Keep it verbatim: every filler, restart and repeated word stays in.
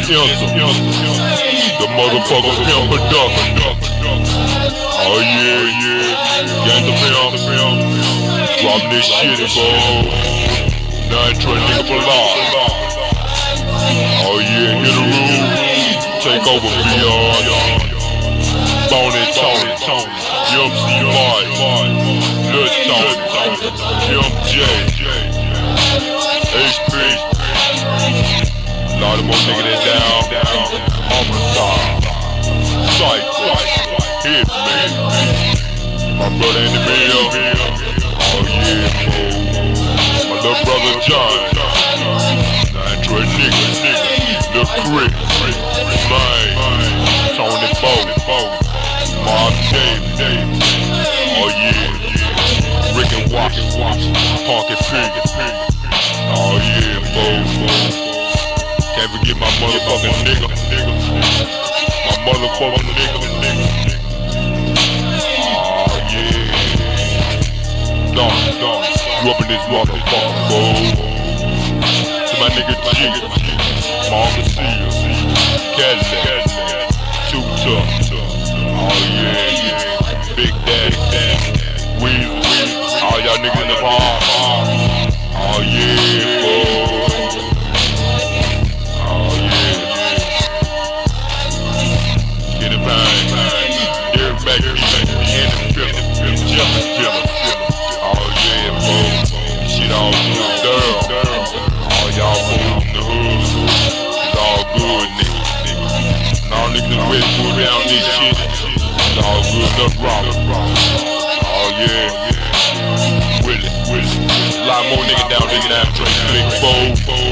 enter. The motherfucker pimp production. Oh yeah, yeah. Gang the pimp. Dropping this shit, bro. Now I try to nigga for life. Oh yeah, hit the room. Take over B R. Bone it, Tony, Tony. M C Mike. Lil Tony. M J. H P. A lot of more niggas that down. Homicide. Psycho. Hitman. My brother in the mill. Oh yeah, bro. My little brother John. Nitro nigga, nigga. Lil Crit. Mine. Tony Bo. Mark Dave. Oh yeah. Rick and Wash. Punky Pig. Oh yeah, bro. Can't forget my motherfucking nigga. My motherfucking nigga. Oh yeah. Don, Don. You up in this motherfucker, bro. To my nigga G. Margasia. Cadillac. Two Tough. Oh yeah, yeah. Big Daddy. Weezy. All y'all niggas in the bar. Oh yeah, bro. Shit all good, girl. All y'all fools in the hood. It's all good, nigga. And all niggas ready to go down this shit. It's all good, enough rock. Oh yeah, Willie, Willie. A lot more niggas down there that have to drink big bowl.